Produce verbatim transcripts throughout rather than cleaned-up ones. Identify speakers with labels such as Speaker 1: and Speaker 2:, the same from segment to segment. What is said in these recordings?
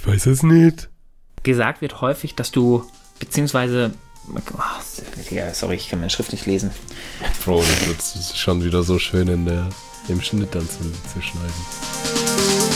Speaker 1: Ich weiß es nicht.
Speaker 2: Gesagt wird häufig, dass du, beziehungsweise, oh, sorry, ich kann meine Schrift nicht lesen.
Speaker 1: Bro, das wird schon wieder so schön in der, im Schnitt dann zu, zu schneiden.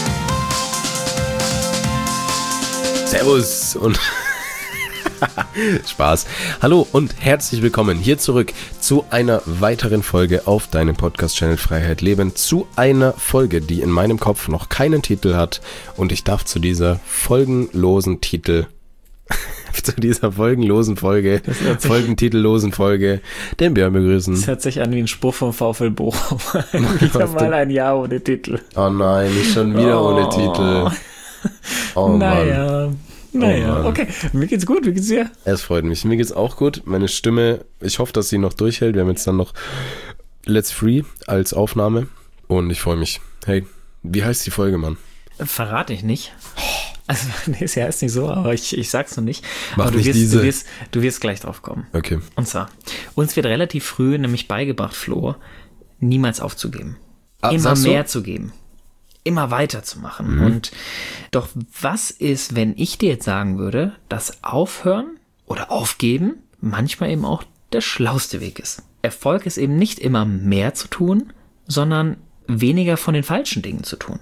Speaker 1: Servus und Spaß. Hallo und herzlich willkommen hier zurück zu einer weiteren Folge auf deinem Podcast-Channel Freiheit Leben. Zu einer Folge, die in meinem Kopf noch keinen Titel hat und ich darf zu dieser folgenlosen Titel, zu dieser folgenlosen Folge, folgentitellosen Folge, den Björn begrüßen.
Speaker 2: Das hört sich an wie ein Spruch vom VfL Bochum. Wieder mal ein Jahr ohne Titel.
Speaker 1: Oh nein, nicht schon wieder oh. ohne Titel. Oh
Speaker 2: naja.
Speaker 1: Mann.
Speaker 2: Naja, oh okay. Mir geht's gut, wie geht's dir?
Speaker 1: Es freut mich. Mir geht's auch gut. Meine Stimme, ich hoffe, dass sie noch durchhält. Wir haben jetzt dann noch Let's Free als Aufnahme. Und ich freue mich. Hey, wie heißt die Folge, Mann?
Speaker 2: Verrate ich nicht. Also, nee, sie heißt nicht so, aber ich, ich sag's noch nicht.
Speaker 1: Mach
Speaker 2: aber du
Speaker 1: nicht
Speaker 2: wirst,
Speaker 1: diese.
Speaker 2: Du wirst, du wirst gleich drauf kommen.
Speaker 1: Okay.
Speaker 2: Und zwar, uns wird relativ früh nämlich beigebracht, Flo, niemals aufzugeben.
Speaker 1: Ah,
Speaker 2: Immer
Speaker 1: sagst du?
Speaker 2: mehr zu geben. Immer weiterzumachen.
Speaker 1: Mhm.
Speaker 2: Und doch was ist, wenn ich dir jetzt sagen würde, dass Aufhören oder Aufgeben manchmal eben auch der schlauste Weg ist? Erfolg ist eben nicht immer mehr zu tun, sondern weniger von den falschen Dingen zu tun.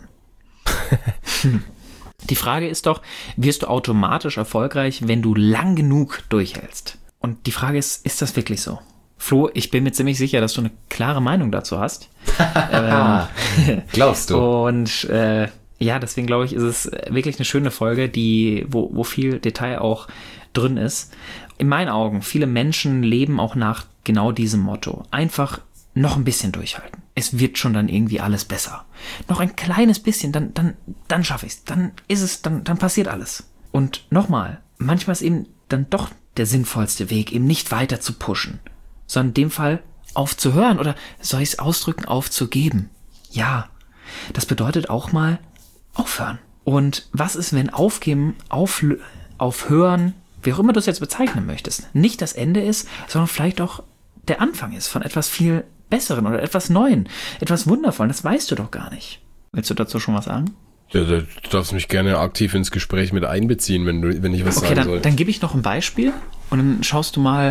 Speaker 2: Die Frage ist doch, wirst du automatisch erfolgreich, wenn du lang genug durchhältst? Und die Frage ist, ist das wirklich so? Flo, ich bin mir ziemlich sicher, dass du eine klare Meinung dazu hast. ähm,
Speaker 1: Glaubst du?
Speaker 2: Und äh, ja, deswegen glaube ich, ist es wirklich eine schöne Folge, die, wo, wo viel Detail auch drin ist. In meinen Augen, viele Menschen leben auch nach genau diesem Motto. Einfach noch ein bisschen durchhalten. Es wird schon dann irgendwie alles besser. Noch ein kleines bisschen, dann, dann, dann schaffe ich es. Dann ist es, dann, dann passiert alles. Und nochmal, manchmal ist eben dann doch der sinnvollste Weg, eben nicht weiter zu pushen, sondern in dem Fall aufzuhören oder soll ich es ausdrücken, aufzugeben. Ja, das bedeutet auch mal aufhören. Und was ist, wenn Aufgeben, auf, Aufhören, wie auch immer du es jetzt bezeichnen möchtest, nicht das Ende ist, sondern vielleicht auch der Anfang ist von etwas viel Besseren oder etwas Neuen, etwas Wundervollen, das weißt du doch gar nicht. Willst du dazu schon was sagen?
Speaker 1: Ja, du darfst mich gerne aktiv ins Gespräch mit einbeziehen, wenn, du, wenn ich was
Speaker 2: okay,
Speaker 1: sagen
Speaker 2: dann,
Speaker 1: soll.
Speaker 2: dann gebe ich noch ein Beispiel und dann schaust du mal,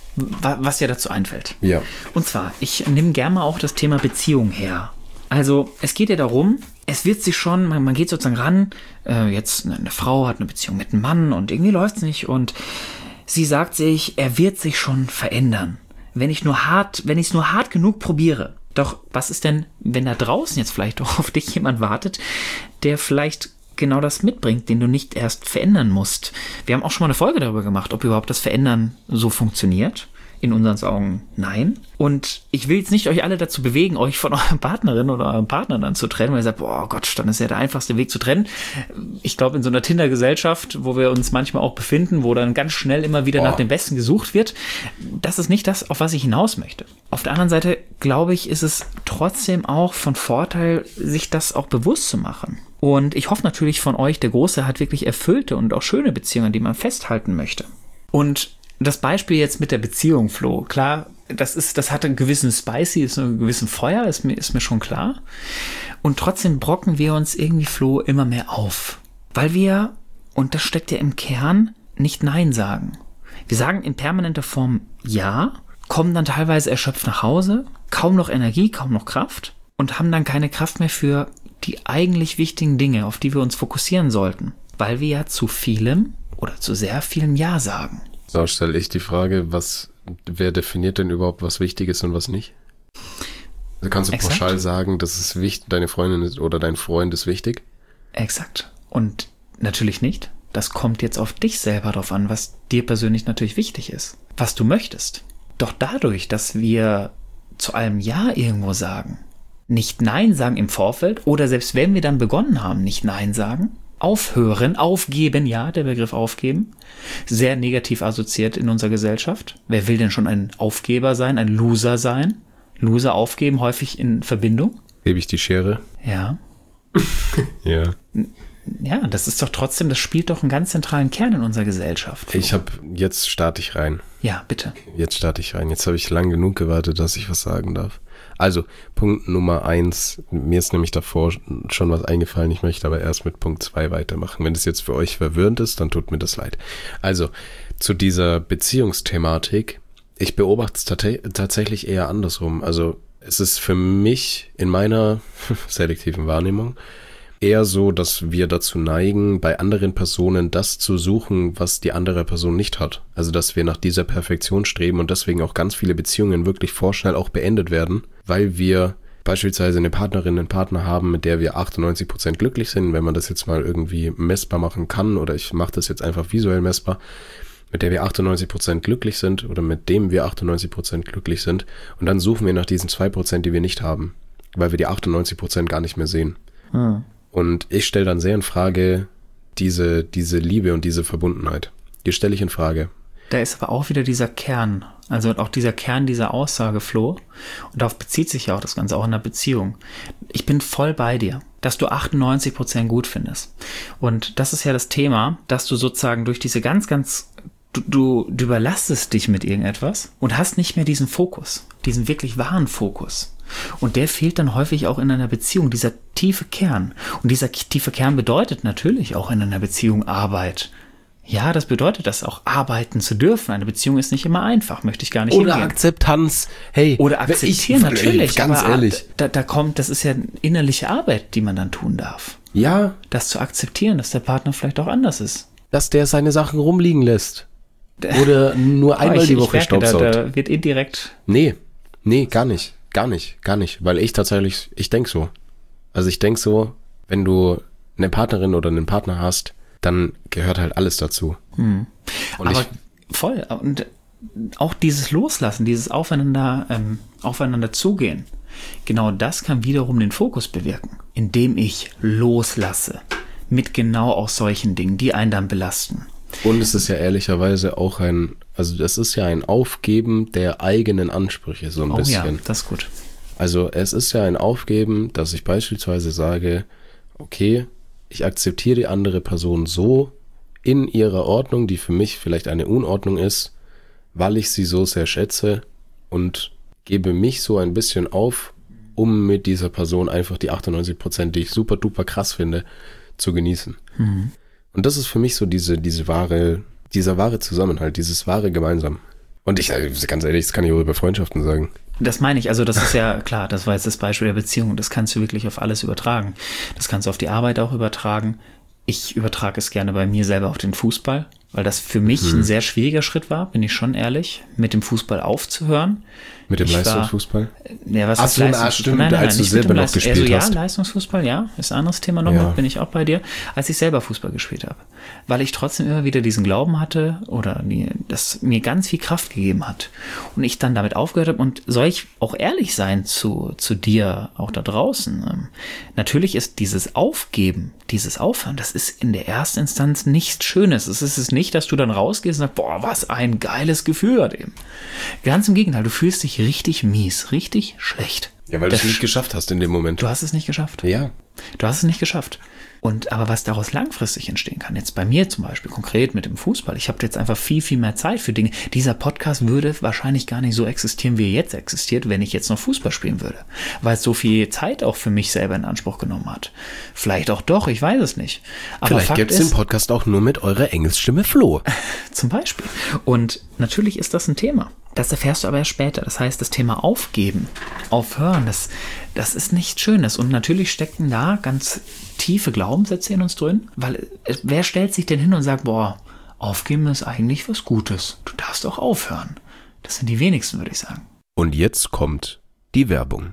Speaker 2: was dir dazu einfällt.
Speaker 1: Ja.
Speaker 2: Und zwar, ich nehme gerne mal auch das Thema Beziehung her. Also, es geht ja darum, es wird sich schon, man, man geht sozusagen ran, äh, jetzt eine Frau hat eine Beziehung mit einem Mann und irgendwie läuft's nicht und sie sagt sich, er wird sich schon verändern, wenn ich nur hart, wenn ich es nur hart genug probiere. Doch was ist denn, wenn da draußen jetzt vielleicht auch auf dich jemand wartet, der vielleicht genau das mitbringt, den du nicht erst verändern musst? Wir haben auch schon mal eine Folge darüber gemacht, ob überhaupt das Verändern so funktioniert. In unseren Augen nein. Und ich will jetzt nicht euch alle dazu bewegen, euch von eurer Partnerin oder eurem Partner dann zu trennen, weil ihr sagt, boah Gott, dann ist ja der einfachste Weg zu trennen. Ich glaube, in so einer Tinder-Gesellschaft, wo wir uns manchmal auch befinden, wo dann ganz schnell immer wieder boah. nach dem Besten gesucht wird, das ist nicht das, auf was ich hinaus möchte. Auf der anderen Seite, glaube ich, ist es trotzdem auch von Vorteil, sich das auch bewusst zu machen. Und ich hoffe natürlich von euch, der Große hat wirklich erfüllte und auch schöne Beziehungen, die man festhalten möchte. Und das Beispiel jetzt mit der Beziehung, Flo, klar, das ist, das hat einen gewissen Spicy, ist einen gewissen Feuer, ist mir, ist mir schon klar. Und trotzdem brocken wir uns irgendwie, Flo, immer mehr auf. Weil wir, und das steckt ja im Kern, nicht Nein sagen. Wir sagen in permanenter Form Ja, kommen dann teilweise erschöpft nach Hause, kaum noch Energie, kaum noch Kraft und haben dann keine Kraft mehr für die eigentlich wichtigen Dinge, auf die wir uns fokussieren sollten. Weil wir ja zu vielem oder zu sehr vielem Ja sagen.
Speaker 1: So stelle ich die Frage, was, wer definiert denn überhaupt, was wichtig ist und was nicht? Also kannst du
Speaker 2: Exakt.
Speaker 1: pauschal sagen, das ist wichtig, deine Freundin ist, oder dein Freund ist wichtig?
Speaker 2: Exakt. Und natürlich nicht. Das kommt jetzt auf dich selber drauf an, was dir persönlich natürlich wichtig ist. Was du möchtest. Doch dadurch, dass wir zu allem Ja irgendwo sagen, nicht Nein sagen im Vorfeld oder selbst wenn wir dann begonnen haben, nicht Nein sagen, aufhören, aufgeben, ja, der Begriff aufgeben, sehr negativ assoziiert in unserer Gesellschaft. Wer will denn schon ein Aufgeber sein, ein Loser sein? Loser aufgeben, häufig in Verbindung.
Speaker 1: Gebe ich die Schere?
Speaker 2: Ja.
Speaker 1: Ja.
Speaker 2: Ja, das ist doch trotzdem, das spielt doch einen ganz zentralen Kern in unserer Gesellschaft.
Speaker 1: Ich habe, jetzt starte ich rein.
Speaker 2: Ja, bitte.
Speaker 1: Jetzt starte ich rein. Jetzt habe ich lang genug gewartet, dass ich was sagen darf. Also, Punkt Nummer eins, mir ist nämlich davor schon was eingefallen, ich möchte aber erst mit Punkt zwei weitermachen. Wenn das jetzt für euch verwirrend ist, dann tut mir das leid. Also, zu dieser Beziehungsthematik, ich beobachte es tat- tatsächlich eher andersrum. Also, es ist für mich in meiner selektiven Wahrnehmung eher so, dass wir dazu neigen, bei anderen Personen das zu suchen, was die andere Person nicht hat. Also, dass wir nach dieser Perfektion streben und deswegen auch ganz viele Beziehungen wirklich vorschnell auch beendet werden, weil wir beispielsweise eine Partnerin, einen Partner haben, mit der wir achtundneunzig Prozent glücklich sind, wenn man das jetzt mal irgendwie messbar machen kann, oder ich mache das jetzt einfach visuell messbar, mit der wir achtundneunzig Prozent glücklich sind oder mit dem wir achtundneunzig Prozent glücklich sind, und dann suchen wir nach diesen zwei Prozent, die wir nicht haben, weil wir die achtundneunzig Prozent gar nicht mehr sehen. Hm. Und ich stelle dann sehr in Frage diese, diese Liebe und diese Verbundenheit. Die stelle ich in Frage.
Speaker 2: Da ist aber auch wieder dieser Kern, also auch dieser Kern dieser Aussage, Flo, und darauf bezieht sich ja auch das Ganze, auch in der Beziehung. Ich bin voll bei dir, dass du achtundneunzig Prozent gut findest. Und das ist ja das Thema, dass du sozusagen durch diese ganz, ganz, du, du, du überlastest dich mit irgendetwas und hast nicht mehr diesen Fokus, diesen wirklich wahren Fokus. Und der fehlt dann häufig auch in einer Beziehung, dieser tiefe Kern. Und dieser tiefe Kern bedeutet natürlich auch in einer Beziehung Arbeit. Ja, das bedeutet das auch, arbeiten zu dürfen. Eine Beziehung ist nicht immer einfach, möchte ich gar nicht
Speaker 1: Oder
Speaker 2: hingehen.
Speaker 1: Akzeptanz, hey.
Speaker 2: Oder akzeptieren,
Speaker 1: ich,
Speaker 2: natürlich.
Speaker 1: Ganz
Speaker 2: aber
Speaker 1: ehrlich.
Speaker 2: Da, da kommt, das ist ja innerliche Arbeit, die man dann tun darf.
Speaker 1: Ja.
Speaker 2: Das zu akzeptieren, dass der Partner vielleicht auch anders ist.
Speaker 1: Dass der seine Sachen rumliegen lässt. Oder nur einmal
Speaker 2: ich,
Speaker 1: die Woche
Speaker 2: ich merke,
Speaker 1: staubsaugt.
Speaker 2: Da, da wird indirekt...
Speaker 1: Nee, nee, gar nicht. Gar nicht, gar nicht. Weil ich tatsächlich, ich denke so. Also ich denke so, wenn du eine Partnerin oder einen Partner hast, dann gehört halt alles dazu.
Speaker 2: Hm.
Speaker 1: Und
Speaker 2: Aber
Speaker 1: ich,
Speaker 2: voll. Und auch dieses Loslassen, dieses Aufeinander, ähm, aufeinander zugehen, genau das kann wiederum den Fokus bewirken, indem ich loslasse mit genau auch solchen Dingen, die einen dann belasten.
Speaker 1: Und es ist ja ehrlicherweise auch ein, also das ist ja ein Aufgeben der eigenen Ansprüche so ein
Speaker 2: oh,
Speaker 1: bisschen.
Speaker 2: Oh ja, das ist gut.
Speaker 1: Also es ist ja ein Aufgeben, dass ich beispielsweise sage, okay, ich akzeptiere die andere Person so in ihrer Ordnung, die für mich vielleicht eine Unordnung ist, weil ich sie so sehr schätze, und gebe mich so ein bisschen auf, um mit dieser Person einfach die achtundneunzig Prozent, die ich super duper krass finde, zu genießen. Mhm. Und das ist für mich so diese, diese wahre, dieser wahre Zusammenhalt, dieses wahre Gemeinsam. Und ich, ganz ehrlich, das kann ich auch über Freundschaften sagen.
Speaker 2: Das meine ich, also das ist ja klar, das war jetzt das Beispiel der Beziehung, das kannst du wirklich auf alles übertragen. Das kannst du auf die Arbeit auch übertragen. Ich übertrage es gerne bei mir selber auf den Fußball, weil das für mich hm. ein sehr schwieriger Schritt war, bin ich schon ehrlich, mit dem Fußball aufzuhören.
Speaker 1: Mit dem
Speaker 2: ich
Speaker 1: Leistungsfußball?
Speaker 2: War, ja, was
Speaker 1: Ach
Speaker 2: ist
Speaker 1: so,
Speaker 2: Leistungsfußball?
Speaker 1: Ah, stimmt,
Speaker 2: nein, nein,
Speaker 1: als
Speaker 2: nein,
Speaker 1: du
Speaker 2: nicht
Speaker 1: selber noch
Speaker 2: Leist-
Speaker 1: gespielt
Speaker 2: also,
Speaker 1: hast.
Speaker 2: Ja, Leistungsfußball, ja, ist ein anderes Thema nochmal, ja. Bin ich auch bei dir, als ich selber Fußball gespielt habe. Weil ich trotzdem immer wieder diesen Glauben hatte oder die, das mir ganz viel Kraft gegeben hat. Und ich dann damit aufgehört habe, und soll ich auch ehrlich sein zu, zu dir, auch da draußen. Ähm, natürlich ist dieses Aufgeben, dieses Aufhören, das ist in der ersten Instanz nichts Schönes. Es ist es nicht, dass du dann rausgehst und sagst, boah, was ein geiles Gefühl hat eben. Ganz im Gegenteil, du fühlst dich richtig mies, richtig schlecht.
Speaker 1: Ja, weil du es nicht geschafft hast in dem Moment.
Speaker 2: Du hast es nicht geschafft.
Speaker 1: Ja.
Speaker 2: Du hast es nicht geschafft. Und aber was daraus langfristig entstehen kann, jetzt bei mir zum Beispiel konkret mit dem Fußball, ich habe jetzt einfach viel, viel mehr Zeit für Dinge. Dieser Podcast würde wahrscheinlich gar nicht so existieren, wie er jetzt existiert, wenn ich jetzt noch Fußball spielen würde. Weil es so viel Zeit auch für mich selber in Anspruch genommen hat. Vielleicht auch doch, ich weiß es nicht. Aber
Speaker 1: vielleicht gibt es den Podcast auch nur mit eurer Engelsstimme Flo.
Speaker 2: Zum Beispiel. Und natürlich ist das ein Thema. Das erfährst du aber erst später. Das heißt, das Thema Aufgeben, Aufhören, das, das ist nichts Schönes. Und natürlich stecken da ganz tiefe Glaubenssätze in uns drin, weil wer stellt sich denn hin und sagt, boah, Aufgeben ist eigentlich was Gutes. Du darfst auch aufhören. Das sind die wenigsten, würde ich sagen.
Speaker 1: Und jetzt kommt die Werbung.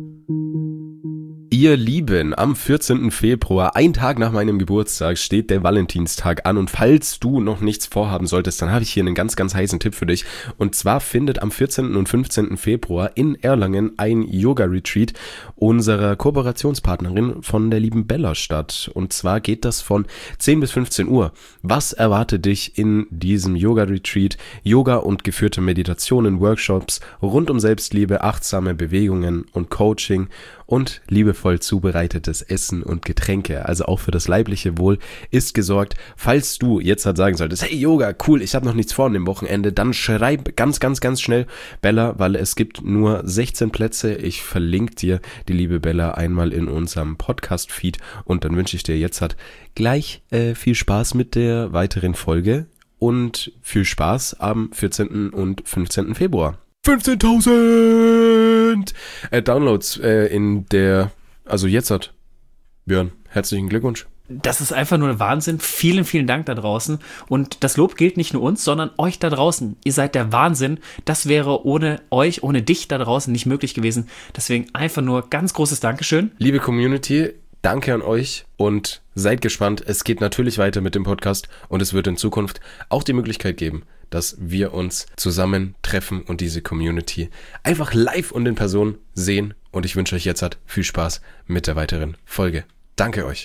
Speaker 1: Ihr Lieben, am vierzehnten Februar, ein Tag nach meinem Geburtstag, steht der Valentinstag an, und falls du noch nichts vorhaben solltest, dann habe ich hier einen ganz, ganz heißen Tipp für dich. Und zwar findet am vierzehnten und fünfzehnten Februar in Erlangen ein Yoga-Retreat unserer Kooperationspartnerin von der lieben Bella statt. Und zwar geht das von zehn bis fünfzehn Uhr. Was erwartet dich in diesem Yoga-Retreat? Yoga und geführte Meditationen, Workshops rund um Selbstliebe, achtsame Bewegungen und Coaching und liebevoll liebevoll zubereitetes Essen und Getränke. Also auch für das leibliche Wohl ist gesorgt. Falls du jetzt halt sagen solltest, hey Yoga, cool, ich habe noch nichts vor an dem Wochenende, dann schreib ganz, ganz, ganz schnell Bella, weil es gibt nur sechzehn Plätze. Ich verlinke dir die liebe Bella einmal in unserem Podcast-Feed und dann wünsche ich dir jetzt halt gleich äh, viel Spaß mit der weiteren Folge und viel Spaß am vierzehnten und fünfzehnten Februar. fünfzehntausend äh, Downloads äh, in der, also jetzt hat Björn, herzlichen Glückwunsch.
Speaker 2: Das ist einfach nur Wahnsinn. Vielen, vielen Dank da draußen. Und das Lob gilt nicht nur uns, sondern euch da draußen. Ihr seid der Wahnsinn. Das wäre ohne euch, ohne dich da draußen nicht möglich gewesen. Deswegen einfach nur ganz großes Dankeschön.
Speaker 1: Liebe Community, danke an euch und seid gespannt. Es geht natürlich weiter mit dem Podcast und es wird in Zukunft auch die Möglichkeit geben, dass wir uns zusammen treffen und diese Community einfach live und in Person sehen. Und ich wünsche euch jetzt halt viel Spaß mit der weiteren Folge. Danke euch.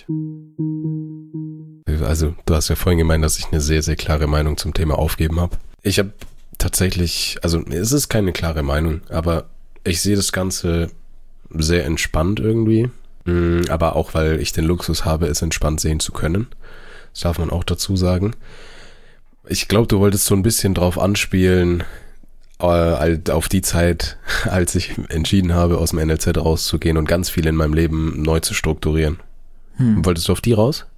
Speaker 1: Also, du hast ja vorhin gemeint, dass ich eine sehr, sehr klare Meinung zum Thema aufgeben habe. Ich habe tatsächlich, also es ist keine klare Meinung, aber ich sehe das Ganze sehr entspannt irgendwie. Aber auch, weil ich den Luxus habe, es entspannt sehen zu können. Das darf man auch dazu sagen. Ich glaube, du wolltest so ein bisschen drauf anspielen, äh, auf die Zeit, als ich entschieden habe, aus dem N L Z rauszugehen und ganz viel in meinem Leben neu zu strukturieren. Hm. Wolltest du auf die raus?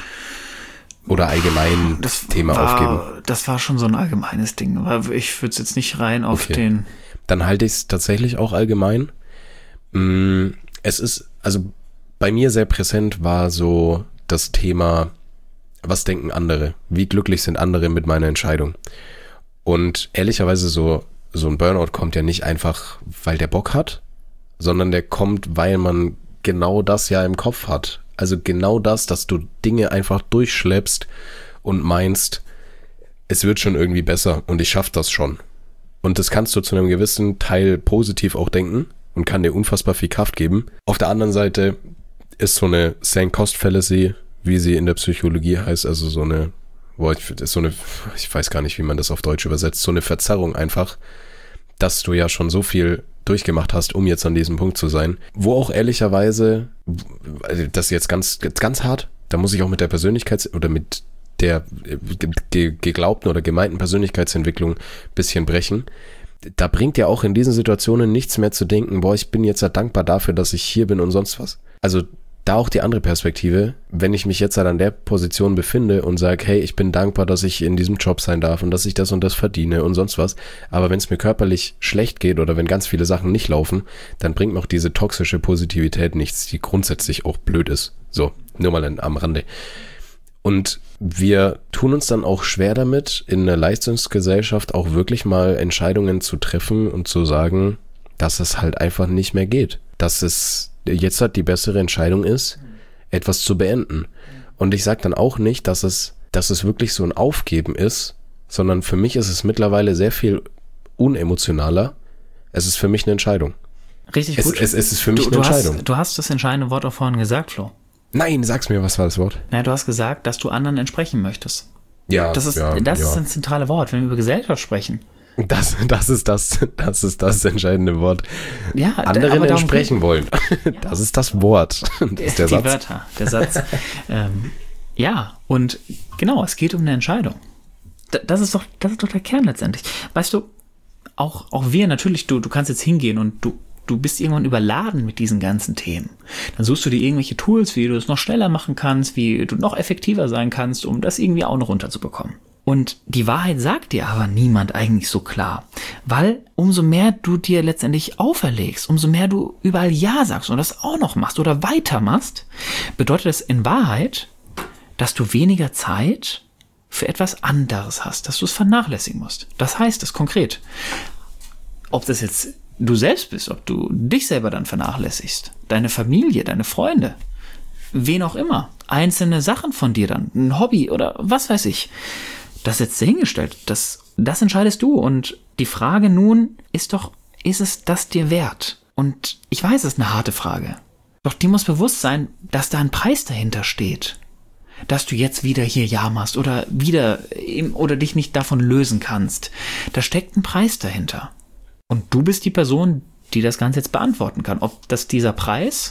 Speaker 1: Oder allgemein das Thema
Speaker 2: war,
Speaker 1: aufgeben? Das
Speaker 2: war schon so ein allgemeines Ding. Aber ich würde es jetzt nicht rein auf
Speaker 1: okay.
Speaker 2: den...
Speaker 1: Dann halte ich es tatsächlich auch allgemein. Es ist, also bei mir sehr präsent war so das Thema, was denken andere? Wie glücklich sind andere mit meiner Entscheidung? Und ehrlicherweise so, so ein Burnout kommt ja nicht einfach, weil der Bock hat, sondern der kommt, weil man genau das ja im Kopf hat. Also genau das, dass du Dinge einfach durchschleppst und meinst, es wird schon irgendwie besser und ich schaff das schon. Und das kannst du zu einem gewissen Teil positiv auch denken und kann dir unfassbar viel Kraft geben. Auf der anderen Seite ist so eine Sank Cost Fallacy, wie sie in der Psychologie heißt, also so eine, boah, ich, ist so eine, ich weiß gar nicht, wie man das auf Deutsch übersetzt, so eine Verzerrung einfach, dass du ja schon so viel durchgemacht hast, um jetzt an diesem Punkt zu sein, wo auch ehrlicherweise, das ist jetzt ganz, ganz hart, da muss ich auch mit der Persönlichkeits- oder mit der ge- geglaubten oder gemeinten Persönlichkeitsentwicklung ein bisschen brechen. Da bringt ja auch in diesen Situationen nichts mehr zu denken, boah, ich bin jetzt ja dankbar dafür, dass ich hier bin und sonst was. Also da auch die andere Perspektive, wenn ich mich jetzt halt an der Position befinde und sage, hey, ich bin dankbar, dass ich in diesem Job sein darf und dass ich das und das verdiene und sonst was, aber wenn es mir körperlich schlecht geht oder wenn ganz viele Sachen nicht laufen, dann bringt mir auch diese toxische Positivität nichts, die grundsätzlich auch blöd ist. So, nur mal am Rande. Und wir tun uns dann auch schwer damit, in einer Leistungsgesellschaft auch wirklich mal Entscheidungen zu treffen und zu sagen, dass es halt einfach nicht mehr geht. Dass es jetzt halt die bessere Entscheidung ist, etwas zu beenden. Und ich sage dann auch nicht, dass es, dass es wirklich so ein Aufgeben ist, sondern für mich ist es mittlerweile sehr viel unemotionaler. Es ist für mich eine Entscheidung.
Speaker 2: Richtig
Speaker 1: es,
Speaker 2: gut.
Speaker 1: Es, es ist für mich
Speaker 2: du,
Speaker 1: eine
Speaker 2: du
Speaker 1: Entscheidung.
Speaker 2: Hast, du hast das entscheidende Wort auch vorhin gesagt, Flo.
Speaker 1: Nein, sag's mir, was war das Wort?
Speaker 2: Na, du hast gesagt, dass du anderen entsprechen möchtest.
Speaker 1: Ja,
Speaker 2: das ist,
Speaker 1: ja,
Speaker 2: das
Speaker 1: ja.
Speaker 2: ist ein zentrales Wort, wenn wir über Gesellschaft sprechen.
Speaker 1: Das, das ist das, das ist das entscheidende Wort.
Speaker 2: Ja,
Speaker 1: anderen entsprechen wollen.
Speaker 2: Ja.
Speaker 1: Das ist das Wort. Das ist der
Speaker 2: Die
Speaker 1: Satz.
Speaker 2: Wörter, der Satz. ähm, ja, und genau, es geht um eine Entscheidung. D- Das ist doch, das ist doch der Kern letztendlich. Weißt du, auch, auch wir natürlich, du, du kannst jetzt hingehen und du, du bist irgendwann überladen mit diesen ganzen Themen. Dann suchst du dir irgendwelche Tools, wie du es noch schneller machen kannst, wie du noch effektiver sein kannst, um das irgendwie auch noch runterzubekommen. Und die Wahrheit sagt dir aber niemand eigentlich so klar, weil umso mehr du dir letztendlich auferlegst, umso mehr du überall Ja sagst und das auch noch machst oder weitermachst, bedeutet das in Wahrheit, dass du weniger Zeit für etwas anderes hast, dass du es vernachlässigen musst. Das heißt es konkret, ob das jetzt du selbst bist, ob du dich selber dann vernachlässigst, deine Familie, deine Freunde, wen auch immer, einzelne Sachen von dir dann, ein Hobby oder was weiß ich. Das jetzt dahingestellt, das, das entscheidest du. Und die Frage nun ist doch, ist es das dir wert? Und ich weiß, es ist eine harte Frage. Doch dir muss bewusst sein, dass da ein Preis dahinter steht. Dass du jetzt wieder hier Ja machst oder wieder im, oder dich nicht davon lösen kannst. Da steckt ein Preis dahinter. Und du bist die Person, die das Ganze jetzt beantworten kann. Ob das dieser Preis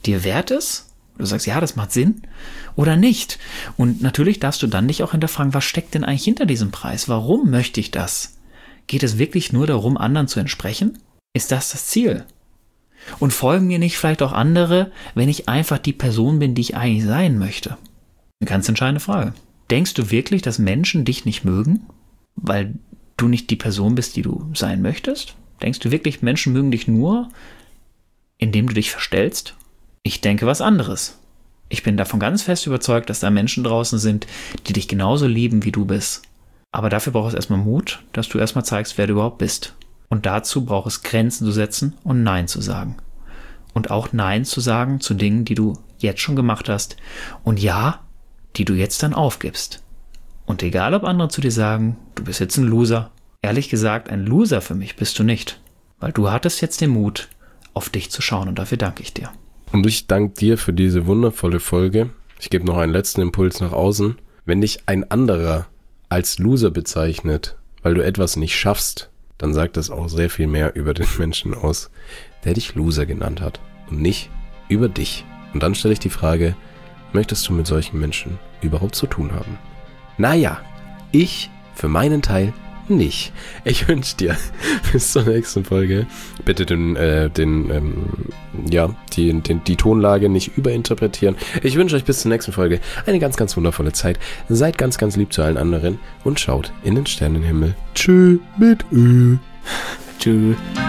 Speaker 2: dir wert ist? Du sagst, ja, das macht Sinn oder nicht. Und natürlich darfst du dann dich auch hinterfragen, was steckt denn eigentlich hinter diesem Preis? Warum möchte ich das? Geht es wirklich nur darum, anderen zu entsprechen? Ist das das Ziel? Und folgen mir nicht vielleicht auch andere, wenn ich einfach die Person bin, die ich eigentlich sein möchte? Eine ganz entscheidende Frage. Denkst du wirklich, dass Menschen dich nicht mögen, weil du nicht die Person bist, die du sein möchtest? Denkst du wirklich, Menschen mögen dich nur, indem du dich verstellst? Ich denke was anderes. Ich bin davon ganz fest überzeugt, dass da Menschen draußen sind, die dich genauso lieben, wie du bist. Aber dafür braucht es erstmal Mut, dass du erstmal zeigst, wer du überhaupt bist. Und dazu braucht es Grenzen zu setzen und Nein zu sagen. Und auch Nein zu sagen zu Dingen, die du jetzt schon gemacht hast. Und ja, die du jetzt dann aufgibst. Und egal, ob andere zu dir sagen, du bist jetzt ein Loser. Ehrlich gesagt, ein Loser für mich bist du nicht. Weil du hattest jetzt den Mut, auf dich zu schauen. Und dafür danke ich dir.
Speaker 1: Und ich danke dir für diese wundervolle Folge. Ich gebe noch einen letzten Impuls nach außen. Wenn dich ein anderer als Loser bezeichnet, weil du etwas nicht schaffst, dann sagt das auch sehr viel mehr über den Menschen aus, der dich Loser genannt hat und nicht über dich. Und dann stelle ich die Frage, möchtest du mit solchen Menschen überhaupt zu tun haben? Naja, ich für meinen Teil nicht. Ich wünsche dir bis zur nächsten Folge bitte den, äh, den, ähm, ja, die, den, die Tonlage nicht überinterpretieren. Ich wünsche euch bis zur nächsten Folge eine ganz, ganz wundervolle Zeit. Seid ganz, ganz lieb zu allen anderen und schaut in den Sternenhimmel. Tschö mit Ö.
Speaker 2: Tschö.